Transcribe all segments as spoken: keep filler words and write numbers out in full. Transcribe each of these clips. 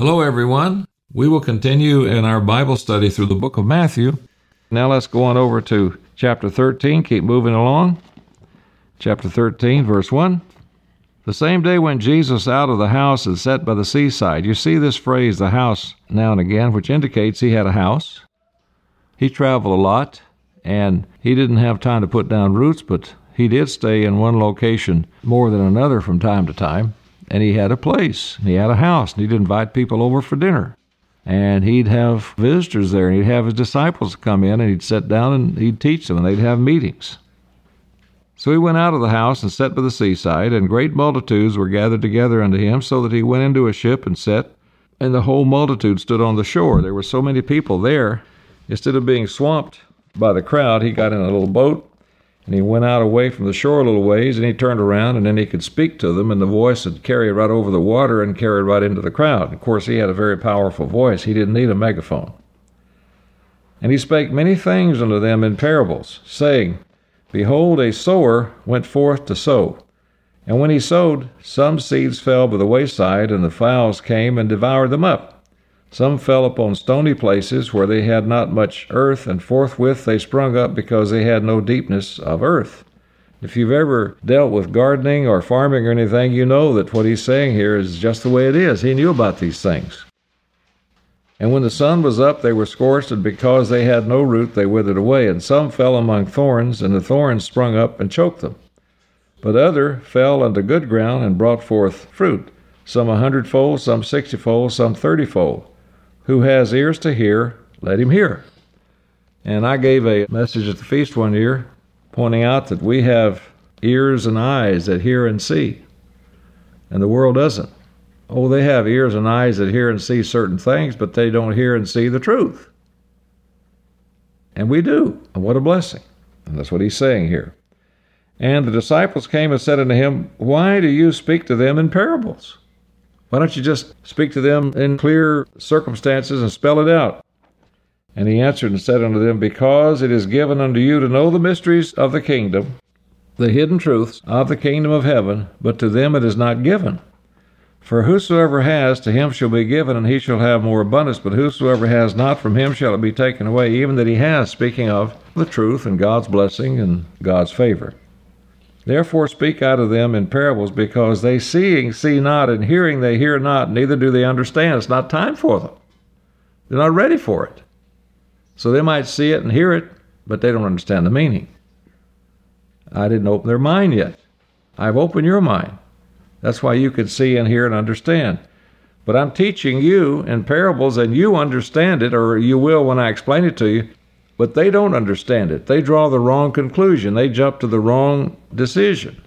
Hello, everyone. We will continue in our Bible study through the book of Matthew. Now let's go on over to chapter thirteen. Keep moving along. Chapter thirteen, verse one. The same day when Jesus out of the house and sat by the seaside. You see this phrase, the house, now and again, which indicates he had a house. He traveled a lot, and he didn't have time to put down roots, but he did stay in one location more than another from time to time. And he had a place, he had a house, and he'd invite people over for dinner. And he'd have visitors there, and he'd have his disciples come in, and he'd sit down and he'd teach them, and they'd have meetings. So he went out of the house and sat by the seaside, and great multitudes were gathered together unto him, so that he went into a ship and sat, and the whole multitude stood on the shore. There were so many people there, instead of being swamped by the crowd, he got in a little boat, and he went out away from the shore a little ways, and he turned around, and then he could speak to them, and the voice would carry right over the water and carry right into the crowd. Of course, he had a very powerful voice. He didn't need a megaphone. And he spake many things unto them in parables, saying, Behold, a sower went forth to sow. And when he sowed, some seeds fell by the wayside, and the fowls came and devoured them up. Some fell upon stony places where they had not much earth, and forthwith they sprung up because they had no deepness of earth. If you've ever dealt with gardening or farming or anything, you know that what he's saying here is just the way it is. He knew about these things. And when the sun was up, they were scorched, and because they had no root, they withered away. And some fell among thorns, and the thorns sprung up and choked them. But other fell unto good ground and brought forth fruit, some a hundredfold, some sixtyfold, some thirtyfold. Who has ears to hear, let him hear. And I gave a message at the feast one year, pointing out that we have ears and eyes that hear and see, and the world doesn't. Oh, they have ears and eyes that hear and see certain things, but they don't hear and see the truth. And we do. And what a blessing. And that's what he's saying here. And the disciples came and said unto him, Why do you speak to them in parables? Why don't you just speak to them in clear circumstances and spell it out? And he answered and said unto them, Because it is given unto you to know the mysteries of the kingdom, the hidden truths of the kingdom of heaven, but to them it is not given. For whosoever has, to him shall be given, and he shall have more abundance. But whosoever has not, from him shall it be taken away, even that he has, speaking of the truth and God's blessing and God's favor. Therefore speak out of them in parables, because they seeing see not, and hearing they hear not, neither do they understand. It's not time for them. They're not ready for it. So they might see it and hear it, but they don't understand the meaning. I didn't open their mind yet. I've opened your mind. That's why you can see and hear and understand. But I'm teaching you in parables, and you understand it, or you will when I explain it to you. But they don't understand it. They draw the wrong conclusion. They jump to the wrong decision,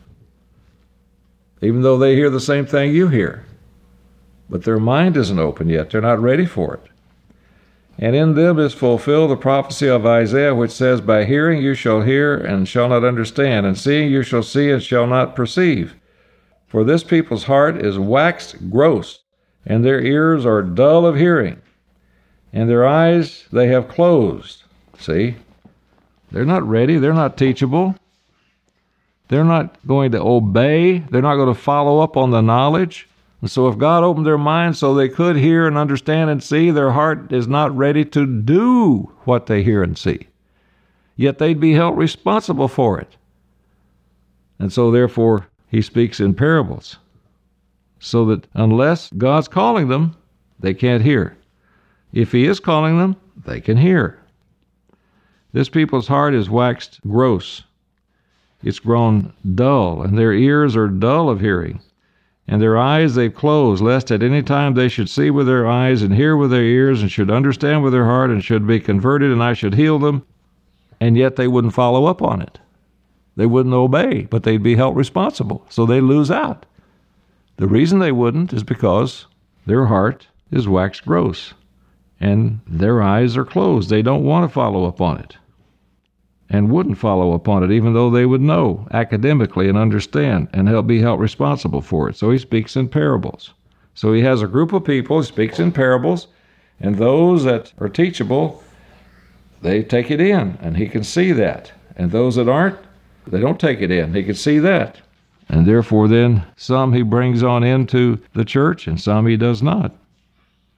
even though they hear the same thing you hear. But their mind isn't open yet. They're not ready for it. And in them is fulfilled the prophecy of Isaiah, which says, By hearing you shall hear and shall not understand, and seeing you shall see and shall not perceive. For this people's heart is waxed gross, and their ears are dull of hearing, and their eyes they have closed. See, they're not ready. They're not teachable. They're not going to obey. They're not going to follow up on the knowledge. And so if God opened their minds so they could hear and understand and see, their heart is not ready to do what they hear and see. Yet they'd be held responsible for it. And so therefore, he speaks in parables, so that unless God's calling them, they can't hear. If he is calling them, they can hear. This people's heart is waxed gross. It's grown dull, and their ears are dull of hearing. And their eyes they've closed, lest at any time they should see with their eyes, and hear with their ears, and should understand with their heart, and should be converted, and I should heal them. And yet they wouldn't follow up on it. They wouldn't obey, but they'd be held responsible. So they'd lose out. The reason they wouldn't is because their heart is waxed gross, and their eyes are closed. They don't want to follow up on it, and wouldn't follow upon it, even though they would know academically and understand and help be held responsible for it. So he speaks in parables. So he has a group of people, he speaks in parables, and those that are teachable, they take it in, and he can see that. And those that aren't, they don't take it in. He can see that. And therefore then, some he brings on into the church, and some he does not.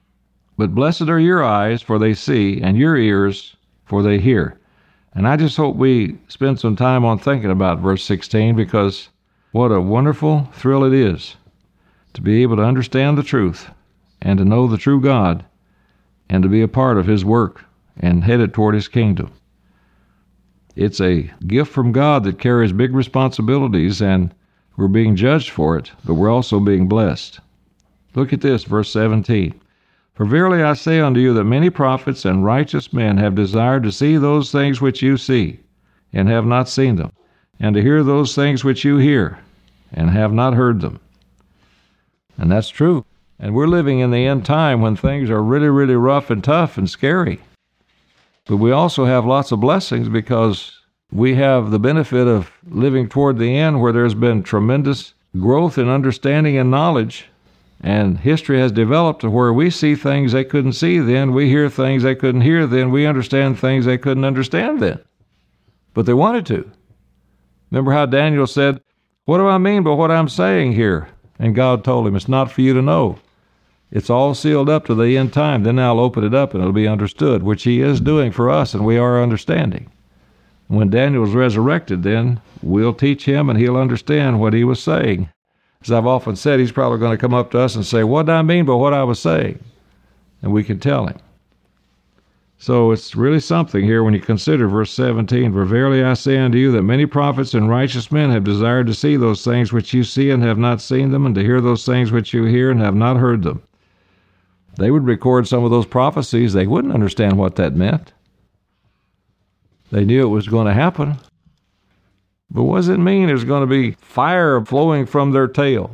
But blessed are your eyes, for they see, and your ears, for they hear. And I just hope we spend some time on thinking about verse sixteen, because what a wonderful thrill it is to be able to understand the truth and to know the true God and to be a part of his work and headed toward his kingdom. It's a gift from God that carries big responsibilities, and we're being judged for it, but we're also being blessed. Look at this, verse seventeen. For verily I say unto you that many prophets and righteous men have desired to see those things which you see, and have not seen them, and to hear those things which you hear, and have not heard them. And that's true. And we're living in the end time when things are really, really rough and tough and scary. But we also have lots of blessings because we have the benefit of living toward the end where there's been tremendous growth in understanding and knowledge, and history has developed to where we see things they couldn't see then, we hear things they couldn't hear then, we understand things they couldn't understand then. But they wanted to. Remember how Daniel said, "What do I mean by what I'm saying here?" And God told him, "It's not for you to know. It's all sealed up to the end time. Then I'll open it up and it'll be understood," which he is doing for us, and we are understanding. When Daniel's resurrected, then we'll teach him and he'll understand what he was saying. As I've often said, he's probably going to come up to us and say, "What did I mean by what I was saying?" And we can tell him. So it's really something here when you consider verse seventeen. For verily I say unto you that many prophets and righteous men have desired to see those things which you see and have not seen them, and to hear those things which you hear and have not heard them. They would record some of those prophecies. They wouldn't understand what that meant. They knew it was going to happen. But what does it mean? There's going to be fire flowing from their tail,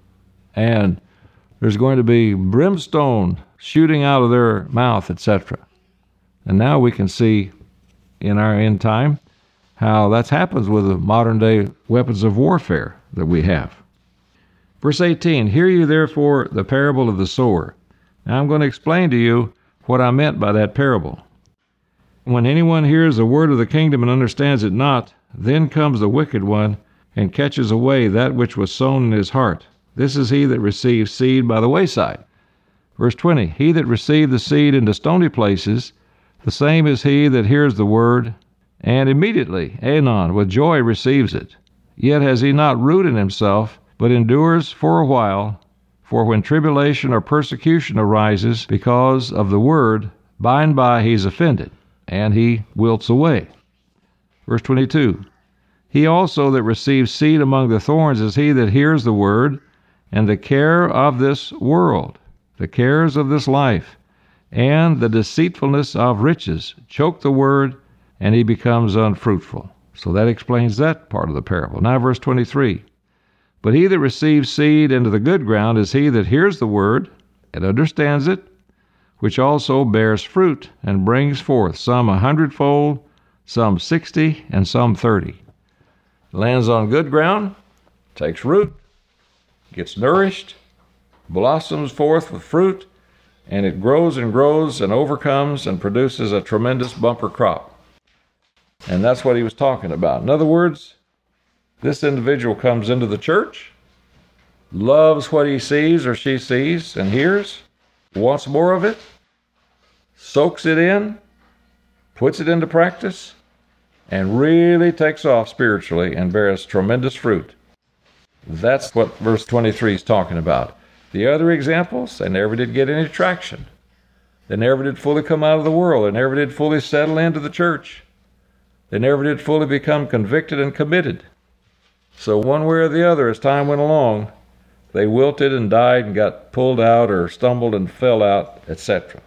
and there's going to be brimstone shooting out of their mouth, et cetera. And now we can see in our end time how that happens with the modern day weapons of warfare that we have. Verse eighteen, hear you therefore the parable of the sower. Now I'm going to explain to you what I meant by that parable. When anyone hears the word of the kingdom and understands it not, then comes the wicked one and catches away that which was sown in his heart. This is he that receives seed by the wayside. Verse twenty, he that received the seed into stony places, the same is he that hears the word, and immediately, anon, with joy receives it. Yet has he not root in himself, but endures for a while. For when tribulation or persecution arises because of the word, by and by he is offended, and he wilts away. Verse twenty-two, he also that receives seed among the thorns is he that hears the word, and the care of this world, the cares of this life, and the deceitfulness of riches choke the word, and he becomes unfruitful. So that explains that part of the parable. Now verse twenty-three, but he that receives seed into the good ground is he that hears the word, and understands it, which also bears fruit, and brings forth some a hundredfold, some sixty, and some thirty. Lands on good ground, takes root, gets nourished, blossoms forth with fruit, and it grows and grows and overcomes and produces a tremendous bumper crop. And that's what he was talking about. In other words, this individual comes into the church, loves what he sees or she sees and hears, wants more of it, soaks it in, puts it into practice, and really takes off spiritually and bears tremendous fruit. That's what verse twenty-three is talking about. The other examples, they never did get any traction. They never did fully come out of the world. They never did fully settle into the church. They never did fully become convicted and committed. So one way or the other, as time went along, they wilted and died and got pulled out or stumbled and fell out, et cetera.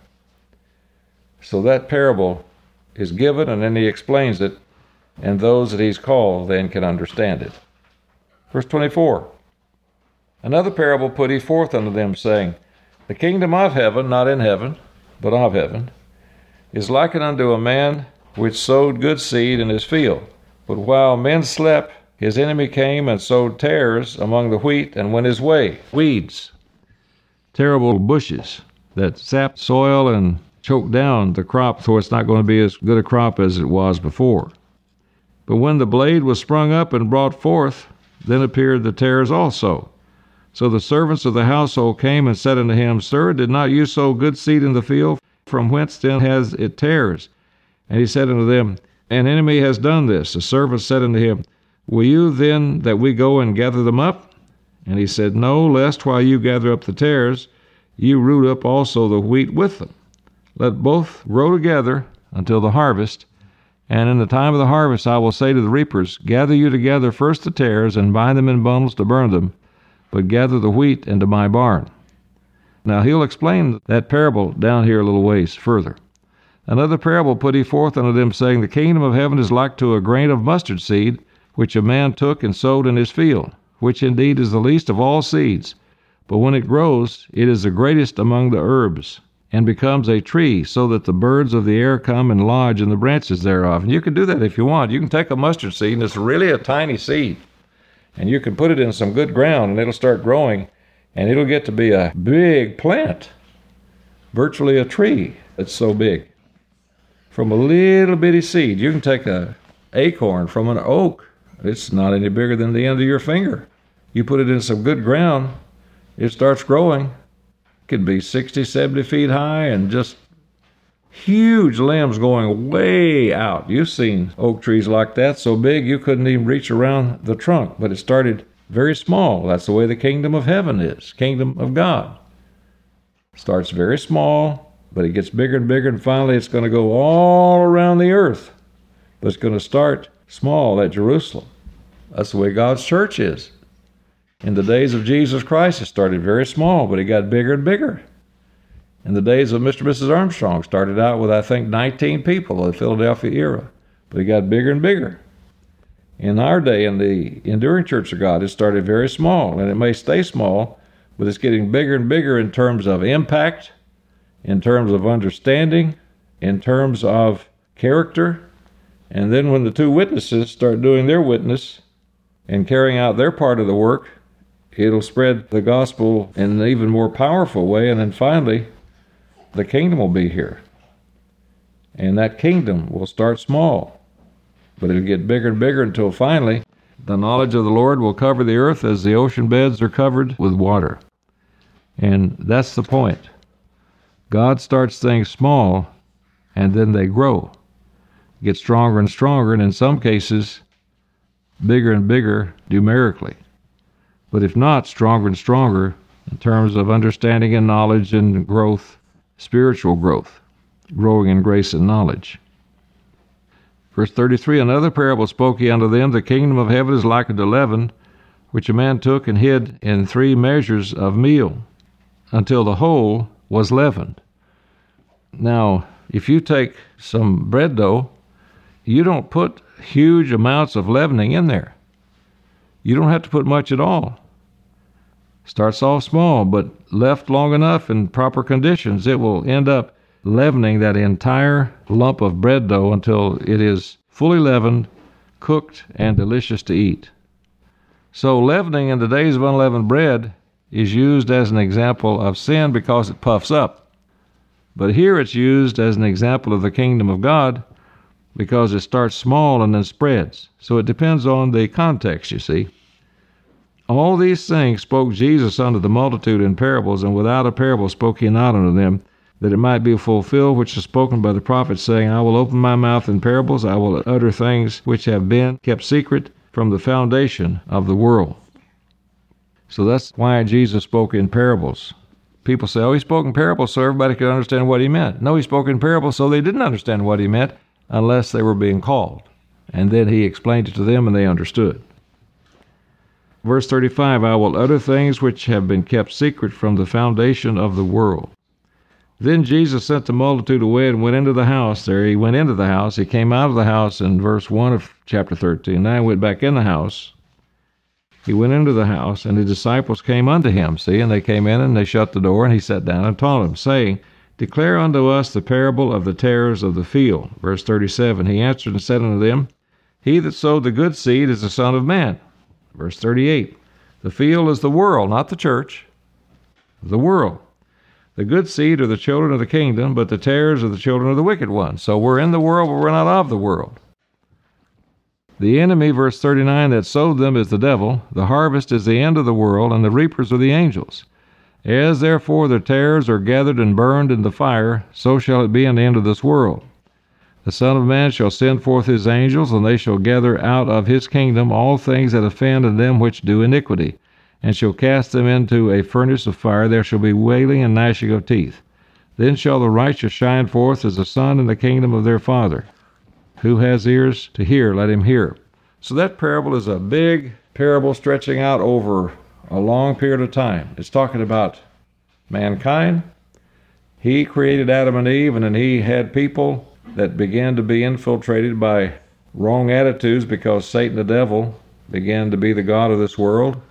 So that parable is given, and then he explains it, and those that he's called then can understand it. Verse twenty-four, another parable put he forth unto them, saying, the kingdom of heaven, not in heaven, but of heaven, is likened unto a man which sowed good seed in his field. But while men slept, his enemy came and sowed tares among the wheat and went his way. Weeds, terrible bushes that sap soil and choke down the crop so it's not going to be as good a crop as it was before. But when the blade was sprung up and brought forth, then appeared the tares also. So the servants of the household came and said unto him, Sir, did not you sow good seed in the field? From whence then has it tares? And he said unto them, An enemy has done this. The servants said unto him, Will you then that we go and gather them up? And he said, No, lest while you gather up the tares, you root up also the wheat with them. Let both grow together until the harvest. And in the time of the harvest I will say to the reapers, Gather you together first the tares, and bind them in bundles to burn them, but gather the wheat into my barn. Now he'll explain that parable down here a little ways further. Another parable put he forth unto them, saying, The kingdom of heaven is like to a grain of mustard seed, which a man took and sowed in his field, which indeed is the least of all seeds. But when it grows, it is the greatest among the herbs, and becomes a tree, so that the birds of the air come and lodge in the branches thereof. And you can do that if you want. You can take a mustard seed, and it's really a tiny seed, and you can put it in some good ground, and it'll start growing, and it'll get to be a big plant, virtually a tree. It's so big. From a little bitty seed, you can take an acorn from an oak. It's not any bigger than the end of your finger. You put it in some good ground, it starts growing. It could be sixty, seventy feet high and just huge limbs going way out. You've seen oak trees like that, so big you couldn't even reach around the trunk, but it started very small. That's the way the kingdom of heaven is, kingdom of God. It starts very small, but it gets bigger and bigger, and finally it's going to go all around the earth. But it's going to start small at Jerusalem. That's the way God's church is. In the days of Jesus Christ, it started very small, but it got bigger and bigger. In the days of Mister and Missus Armstrong, started out with, I think, nineteen people in the Philadelphia era, but it got bigger and bigger. In our day, in the Enduring Church of God, it started very small, and it may stay small, but it's getting bigger and bigger in terms of impact, in terms of understanding, in terms of character. And then when the two witnesses start doing their witness and carrying out their part of the work, it'll spread the gospel in an even more powerful way, and then finally, the kingdom will be here. And that kingdom will start small, but it'll get bigger and bigger until finally, the knowledge of the Lord will cover the earth as the ocean beds are covered with water. And that's the point. God starts things small, and then they grow, get stronger and stronger, and in some cases, bigger and bigger numerically. But if not, stronger and stronger in terms of understanding and knowledge and growth, spiritual growth, growing in grace and knowledge. Verse thirty-three, Another parable spoke he unto them, The kingdom of heaven is like unto leaven, which a man took and hid in three measures of meal, until the whole was leavened. Now, if you take some bread dough, you don't put huge amounts of leavening in there. You don't have to put much at all. Starts off small, but left long enough in proper conditions, it will end up leavening that entire lump of bread dough until it is fully leavened, cooked, and delicious to eat. So leavening in the days of unleavened bread is used as an example of sin because it puffs up. But here it's used as an example of the kingdom of God because it starts small and then spreads. So it depends on the context, you see. All these things spoke Jesus unto the multitude in parables, and without a parable spoke he not unto them, that it might be fulfilled which is spoken by the prophet, saying, I will open my mouth in parables, I will utter things which have been kept secret from the foundation of the world. So that's why Jesus spoke in parables. People say, oh, he spoke in parables so everybody could understand what he meant. No, he spoke in parables so they didn't understand what he meant unless they were being called. And then he explained it to them and they understood. Verse thirty-five, I will utter things which have been kept secret from the foundation of the world. Then Jesus sent the multitude away and went into the house. There he went into the house. He came out of the house in verse one of chapter thirteen. Now he went back in the house. He went into the house, and the disciples came unto him. See, and they came in, and they shut the door, and he sat down and taught them, saying, Declare unto us the parable of the tares of the field. Verse thirty-seven, he answered and said unto them, He that sowed the good seed is the Son of Man. Verse thirty-eight, the field is the world, not the church, the world. The good seed are the children of the kingdom, but the tares are the children of the wicked one. So we're in the world, but we're not of the world. The enemy, verse thirty-nine, that sowed them is the devil. The harvest is the end of the world, and the reapers are the angels. As therefore the tares are gathered and burned in the fire, so shall it be in the end of this world. The Son of Man shall send forth his angels, and they shall gather out of his kingdom all things that offend and them which do iniquity, and shall cast them into a furnace of fire. There shall be wailing and gnashing of teeth. Then shall the righteous shine forth as the sun in the kingdom of their Father. Who has ears to hear, let him hear. So that parable is a big parable stretching out over a long period of time. It's talking about mankind. He created Adam and Eve, and then he had people that began to be infiltrated by wrong attitudes because Satan the devil began to be the god of this world,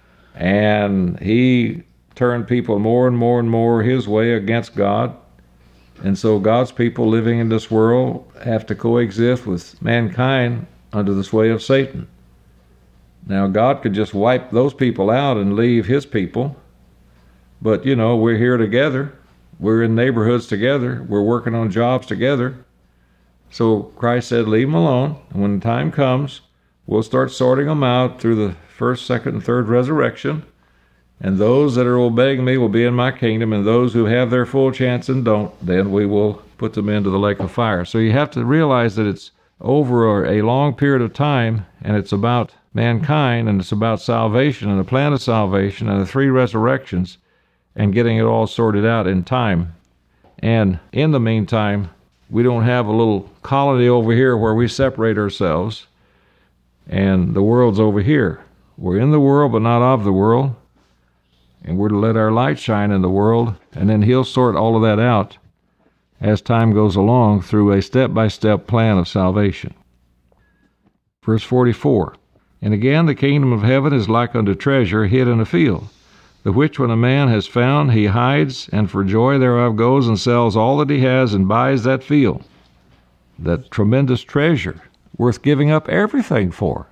and he turned people more and more and more his way against God. And so God's people living in this world have to coexist with mankind under the sway of Satan. Now, God could just wipe those people out and leave his people, but, you know, we're here together. We're in neighborhoods together. We're working on jobs together. So Christ said, leave them alone, and when the time comes, we'll start sorting them out through the first, second, and third resurrection, and those that are obeying me will be in my kingdom, and those who have their full chance and don't, then we will put them into the lake of fire. So you have to realize that it's over a long period of time, and it's about mankind, and it's about salvation, and the plan of salvation, and the three resurrections, and getting it all sorted out in time. And in the meantime, we don't have a little colony over here where we separate ourselves, and the world's over here. We're in the world, but not of the world, and we're to let our light shine in the world, and then he'll sort all of that out as time goes along through a step-by-step plan of salvation. Verse forty-four, and again the kingdom of heaven is like unto treasure hid in a field, the which when a man has found, he hides, and for joy thereof goes and sells all that he has and buys that field. That tremendous treasure, worth giving up everything for.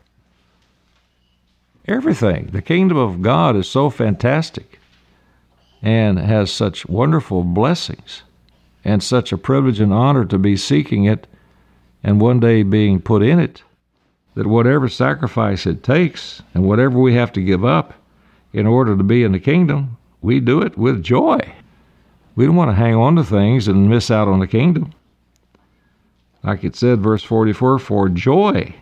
Everything. The kingdom of God is so fantastic and has such wonderful blessings and such a privilege and honor to be seeking it and one day being put in it, that whatever sacrifice it takes and whatever we have to give up in order to be in the kingdom, we do it with joy. We don't want to hang on to things and miss out on the kingdom. Like it said, verse forty-four, for joy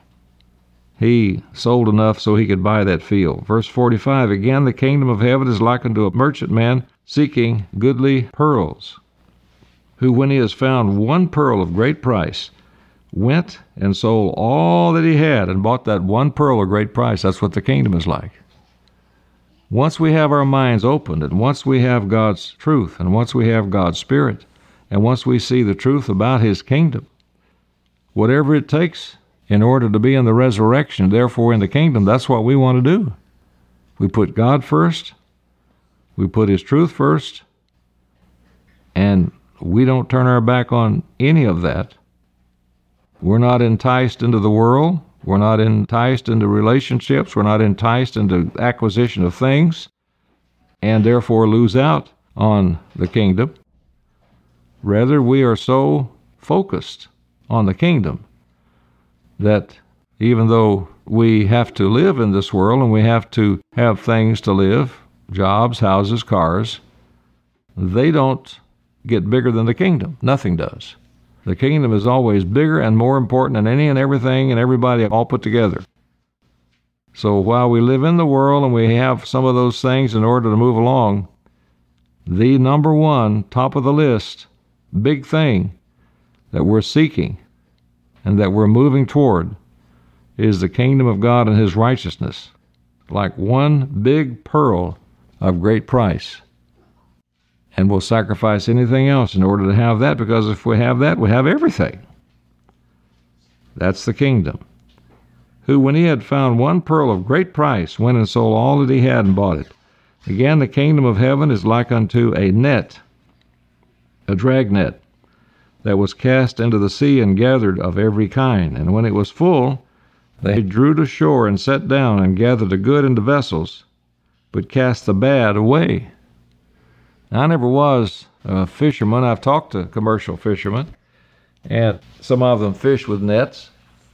he sold enough so he could buy that field. Verse forty-five, again the kingdom of heaven is like unto a merchantman seeking goodly pearls, who when he has found one pearl of great price, went and sold all that he had and bought that one pearl of great price. That's what the kingdom is like. Once we have our minds opened, and once we have God's truth, and once we have God's Spirit, and once we see the truth about his kingdom, whatever it takes in order to be in the resurrection, therefore in the kingdom, that's what we want to do. We put God first, we put his truth first, and we don't turn our back on any of that. We're not enticed into the world. We're not enticed into relationships. We're not enticed into acquisition of things, and therefore lose out on the kingdom. Rather, we are so focused on the kingdom that even though we have to live in this world and we have to have things to live, jobs, houses, cars, they don't get bigger than the kingdom. Nothing does. The kingdom is always bigger and more important than any and everything and everybody all put together. So while we live in the world and we have some of those things in order to move along, the number one, top of the list, big thing that we're seeking and that we're moving toward is the kingdom of God and his righteousness, like one big pearl of great price. And we'll sacrifice anything else in order to have that, because if we have that, we have everything. That's the kingdom. Who, when he had found one pearl of great price, went and sold all that he had and bought it. Again, the kingdom of heaven is like unto a net, a dragnet, that was cast into the sea and gathered of every kind. And when it was full, they drew to shore and sat down and gathered the good into vessels, but cast the bad away. Now, I never was a fisherman. I've talked to commercial fishermen, and some of them fish with nets.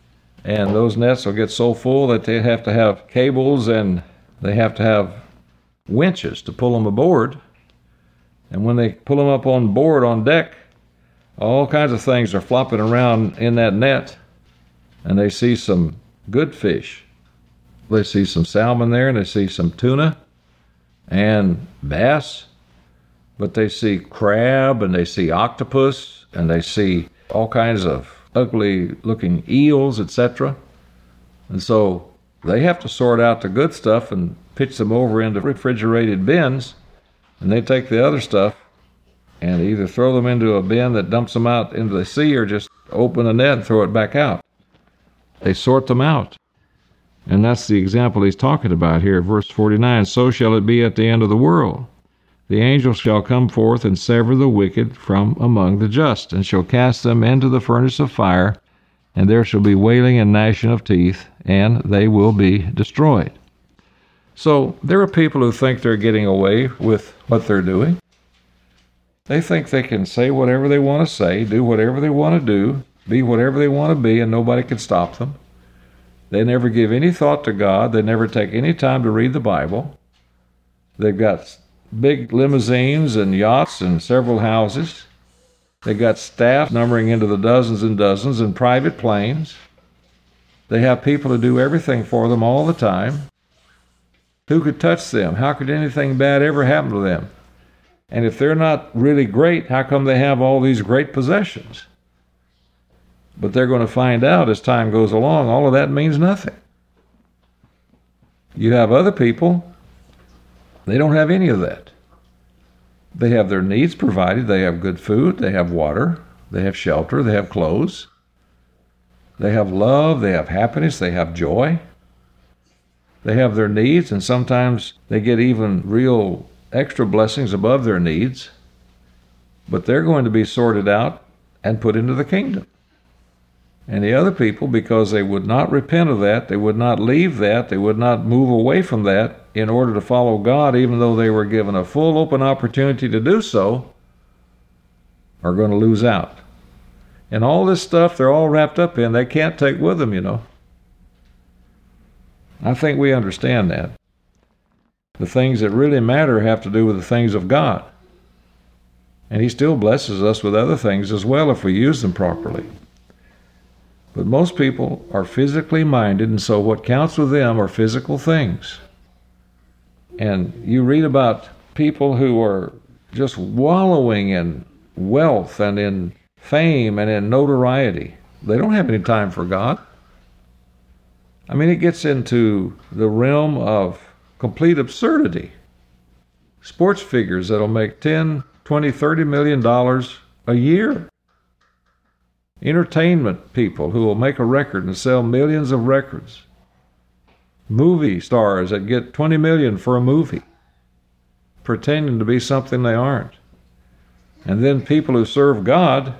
And those nets will get so full that they have to have cables and they have to have winches to pull them aboard. And when they pull them up on board on deck, all kinds of things are flopping around in that net. And they see some good fish. They see some salmon there, and they see some tuna and bass. But they see crab, and they see octopus, and they see all kinds of ugly-looking eels, et cetera. And so they have to sort out the good stuff and pitch them over into refrigerated bins, and they take the other stuff and either throw them into a bin that dumps them out into the sea or just open the net and throw it back out. They sort them out. And that's the example he's talking about here, verse forty-nine. So shall it be at the end of the world. The angel shall come forth and sever the wicked from among the just, and shall cast them into the furnace of fire, and there shall be wailing and gnashing of teeth, and they will be destroyed. So there are people who think they're getting away with what they're doing. They think they can say whatever they want to say, do whatever they want to do, be whatever they want to be, and nobody can stop them. They never give any thought to God. They never take any time to read the Bible. They've got big limousines and yachts and several houses. They've got staff numbering into the dozens and dozens and private planes. They have people to do everything for them all the time. Who could touch them? How could anything bad ever happen to them? And if they're not really great, how come they have all these great possessions? But they're going to find out as time goes along, all of that means nothing. You have other people, they don't have any of that. They have their needs provided. They have good food. They have water. They have shelter. They have clothes. They have love. They have happiness. They have joy. They have their needs, and sometimes they get even real extra blessings above their needs. But they're going to be sorted out and put into the kingdom. And the other people, because they would not repent of that, they would not leave that, they would not move away from that in order to follow God, even though they were given a full open opportunity to do so, are going to lose out. And all this stuff they're all wrapped up in, they can't take with them, you know. I think we understand that. The things that really matter have to do with the things of God. And He still blesses us with other things as well if we use them properly. But most people are physically minded, and so what counts with them are physical things. And you read about people who are just wallowing in wealth and in fame and in notoriety. They don't have any time for God. I mean, it gets into the realm of complete absurdity. Sports figures that'll make ten, twenty, thirty million dollars a year. Entertainment people who will make a record and sell millions of records. Movie stars that get twenty million for a movie, pretending to be something they aren't. And then people who serve God,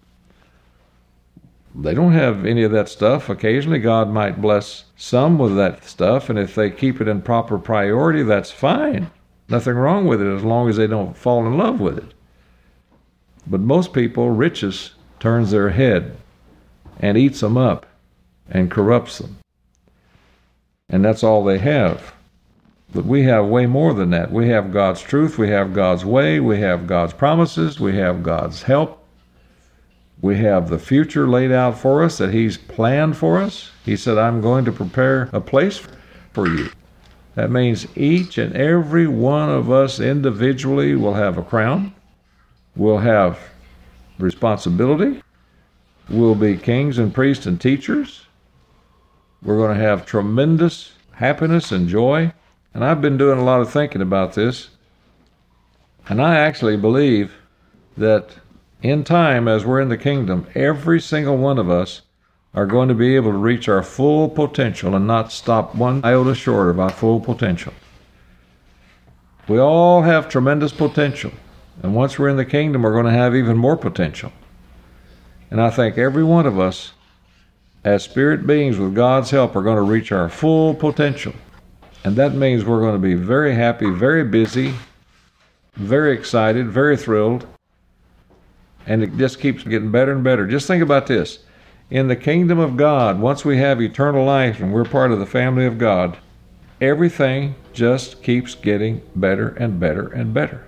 they don't have any of that stuff. Occasionally God might bless some with that stuff, and if they keep it in proper priority, that's fine. Nothing wrong with it as long as they don't fall in love with it. But most people, riches turns their head and eats them up and corrupts them. And that's all they have. But we have way more than that. We have God's truth, we have God's way, we have God's promises, we have God's help. We have the future laid out for us that He's planned for us. He said, I'm going to prepare a place for you. That means each and every one of us individually will have a crown, will have responsibility. We'll be kings and priests and teachers. We're going to have tremendous happiness and joy. And I've been doing a lot of thinking about this. And I actually believe that in time, as we're in the kingdom, every single one of us are going to be able to reach our full potential and not stop one iota short of our full potential. We all have tremendous potential. And once we're in the kingdom, we're going to have even more potential. And I think every one of us, as spirit beings with God's help, are going to reach our full potential. And that means we're going to be very happy, very busy, very excited, very thrilled. And it just keeps getting better and better. Just think about this. In the kingdom of God, once we have eternal life and we're part of the family of God, everything just keeps getting better and better and better.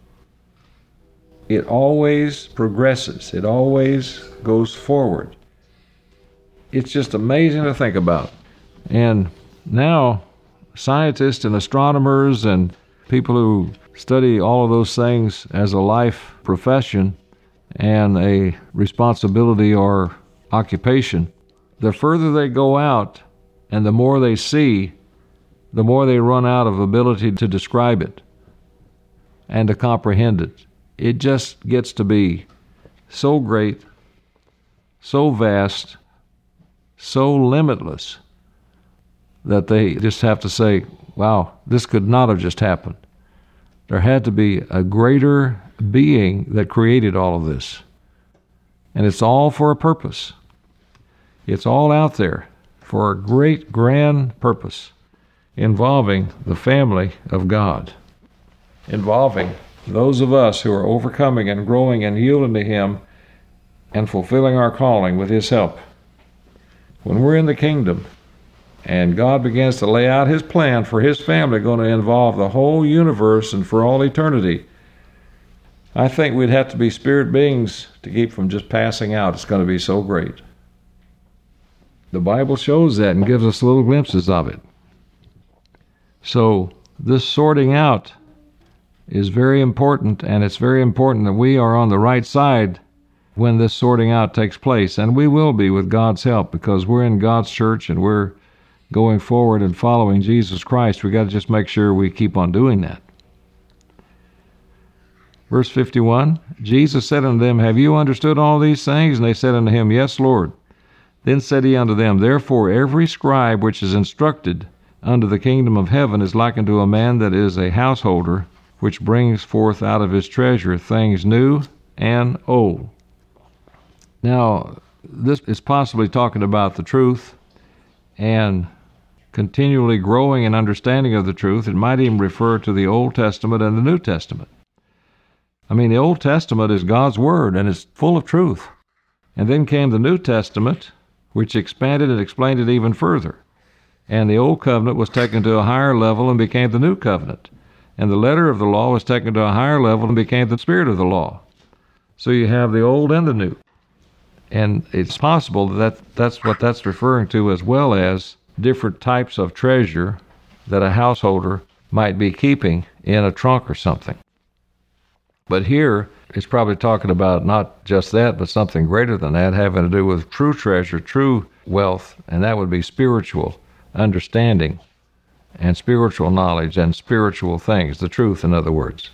It always progresses. It always goes forward. It's just amazing to think about. And now, scientists and astronomers and people who study all of those things as a life profession and a responsibility or occupation, the further they go out and the more they see, the more they run out of ability to describe it and to comprehend it. It just gets to be so great, so vast, so limitless that they just have to say, wow, this could not have just happened. There had to be a greater being that created all of this. And it's all for a purpose. It's all out there for a great, grand purpose involving the family of God, involving those of us who are overcoming and growing and yielding to Him and fulfilling our calling with His help. When we're in the kingdom and God begins to lay out His plan for His family, going to involve the whole universe and for all eternity, I think we'd have to be spirit beings to keep from just passing out. It's going to be so great. The Bible shows that and gives us little glimpses of it. So this sorting out is very important, and it's very important that we are on the right side when this sorting out takes place, and we will be with God's help because we're in God's church and we're going forward and following Jesus Christ. We got to just make sure we keep on doing that. Verse fifty-one, Jesus said unto them, Have you understood all these things? And they said unto him, Yes, Lord. Then said he unto them, Therefore every scribe which is instructed unto the kingdom of heaven is like unto a man that is a householder, which brings forth out of his treasure things new and old. Now, this is possibly talking about the truth and continually growing in understanding of the truth. It might even refer to the Old Testament and the New Testament. I mean, the Old Testament is God's Word, and it's full of truth. And then came the New Testament, which expanded and explained it even further. And the Old Covenant was taken to a higher level and became the New Covenant. And the letter of the law was taken to a higher level and became the spirit of the law. So you have the old and the new. And it's possible that that's what that's referring to, as well as different types of treasure that a householder might be keeping in a trunk or something. But here, it's probably talking about not just that, but something greater than that, having to do with true treasure, true wealth, and that would be spiritual understanding and spiritual knowledge and spiritual things, the truth, in other words.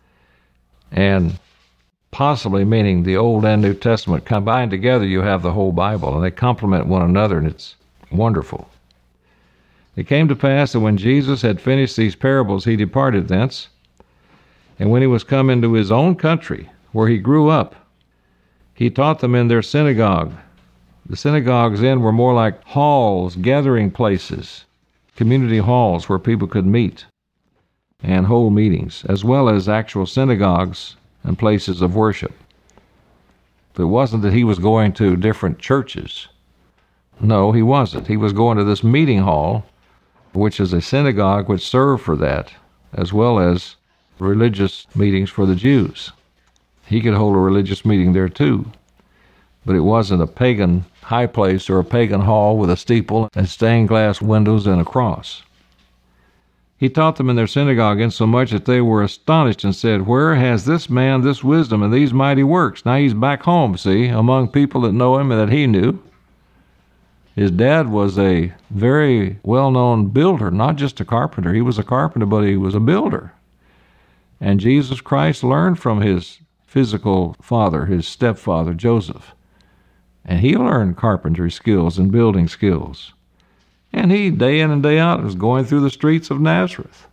And possibly meaning the Old and New Testament combined together, you have the whole Bible, and they complement one another, and it's wonderful. It came to pass that when Jesus had finished these parables, he departed thence, and when he was come into his own country, where he grew up, he taught them in their synagogue. The synagogues then were more like halls, gathering places, community halls where people could meet and hold meetings, as well as actual synagogues and places of worship. But it wasn't that he was going to different churches. No, he wasn't. He was going to this meeting hall, which is a synagogue which served for that, as well as religious meetings for the Jews. He could hold a religious meeting there too. But it wasn't a pagan high place or a pagan hall with a steeple and stained glass windows and a cross. He taught them in their synagogue insomuch that they were astonished and said, Where has this man this wisdom and these mighty works? Now he's back home, see, among people that know him and that he knew. His dad was a very well-known builder, not just a carpenter. He was a carpenter, but he was a builder. And Jesus Christ learned from his physical father, his stepfather, Joseph. And he learned carpentry skills and building skills. And he, day in and day out, was going through the streets of Nazareth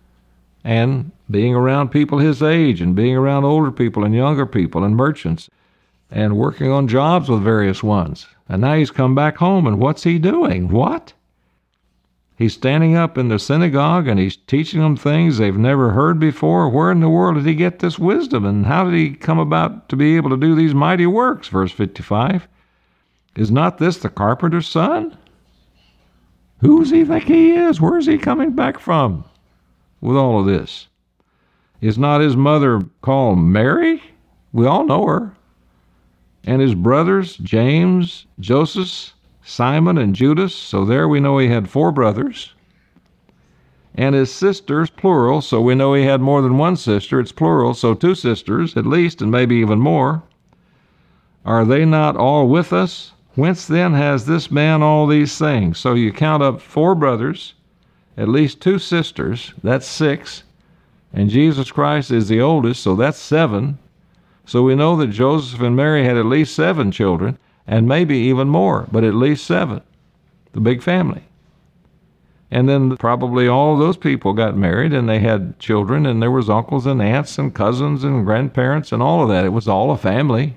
and being around people his age and being around older people and younger people and merchants and working on jobs with various ones. And now he's come back home, and what's he doing? What? He's standing up in the synagogue and he's teaching them things they've never heard before. Where in the world did he get this wisdom? And how did he come about to be able to do these mighty works? Verse fifty-five. Is not this the carpenter's son? Who does he think he is? Where is he coming back from with all of this? Is not his mother called Mary? We all know her. And his brothers, James, Joseph, Simon, and Judas. So there we know he had four brothers. And his sisters, plural, so we know he had more than one sister. It's plural, so two sisters at least, and maybe even more. Are they not all with us? Whence then has this man all these things? So you count up four brothers, at least two sisters, that's six, and Jesus Christ is the oldest, so that's seven. So we know that Joseph and Mary had at least seven children, and maybe even more, but at least seven, the big family. And then probably all those people got married, and they had children, and there was uncles and aunts and cousins and grandparents and all of that. It was all a family.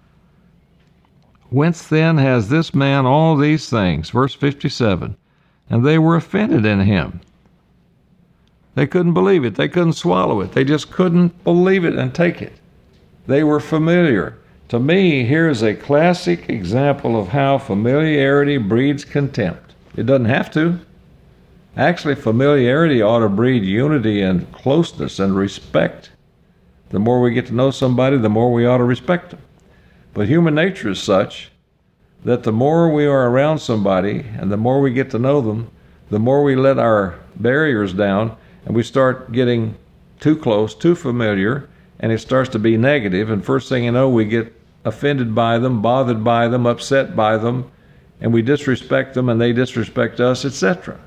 Whence then has this man all these things? Verse fifty-seven. And they were offended in him. They couldn't believe it. They couldn't swallow it. They just couldn't believe it and take it. They were familiar. To me, here's a classic example of how familiarity breeds contempt. It doesn't have to. Actually, familiarity ought to breed unity and closeness and respect. The more we get to know somebody, the more we ought to respect them. But human nature is such that the more we are around somebody and the more we get to know them, the more we let our barriers down and we start getting too close, too familiar, and it starts to be negative. And first thing you know, we get offended by them, bothered by them, upset by them, and we disrespect them and they disrespect us, et cetera.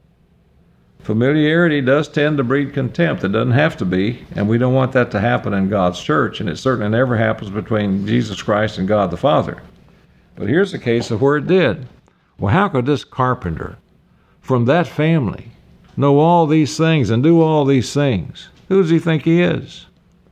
Familiarity does tend to breed contempt. It doesn't have to be, and we don't want that to happen in God's church, and it certainly never happens between Jesus Christ and God the Father. But here's a case of where it did. Well, how could this carpenter from that family know all these things and do all these things? Who does he think he is?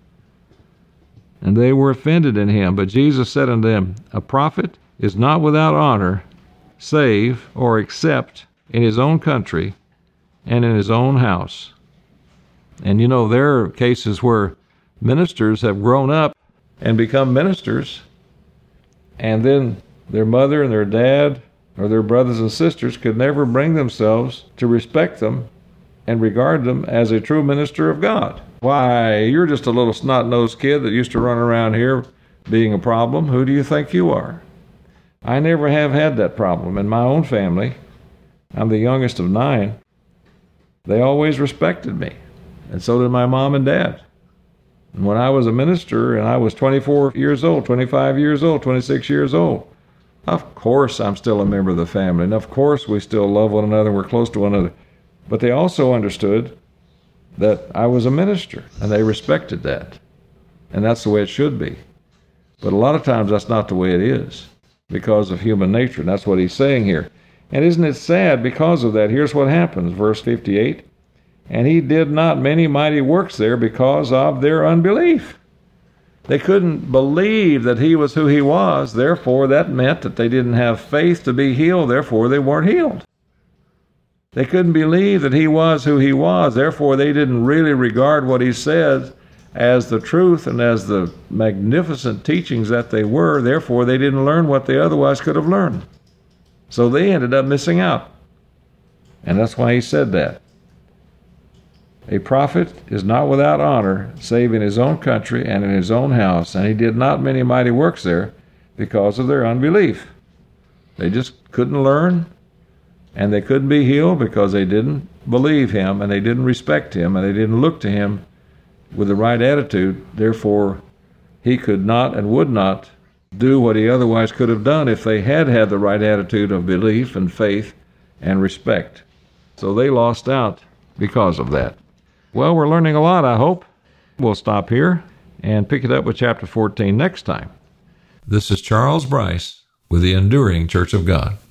And they were offended in him. But Jesus said unto them, a prophet is not without honor, save or except in his own country and in his own house. And you know, there are cases where ministers have grown up and become ministers, and then their mother and their dad or their brothers and sisters could never bring themselves to respect them and regard them as a true minister of God. Why, you're just a little snot-nosed kid that used to run around here being a problem. Who do you think you are? I never have had that problem in my own family. I'm the youngest of nine. They always respected me, and so did my mom and dad. And when I was a minister and I was twenty-four years old, twenty-five years old, twenty-six years old, of course I'm still a member of the family, and of course we still love one another, we're close to one another. But they also understood that I was a minister, and they respected that. And that's the way it should be. But a lot of times that's not the way it is because of human nature, and that's what he's saying here. And isn't it sad because of that? Here's what happens, verse fifty-eight. And he did not many mighty works there because of their unbelief. They couldn't believe that he was who he was. Therefore, that meant that they didn't have faith to be healed. Therefore, they weren't healed. They couldn't believe that he was who he was. Therefore, they didn't really regard what he said as the truth and as the magnificent teachings that they were. Therefore, they didn't learn what they otherwise could have learned. So they ended up missing out. And that's why he said that. A prophet is not without honor, save in his own country and in his own house. And he did not many mighty works there because of their unbelief. They just couldn't learn, and they couldn't be healed because they didn't believe him, and they didn't respect him, and they didn't look to him with the right attitude. Therefore, he could not and would not do what he otherwise could have done if they had had the right attitude of belief and faith and respect. So they lost out because of that. Well, we're learning a lot, I hope. We'll stop here and pick it up with chapter fourteen next time. This is Charles Bryce with the Enduring Church of God.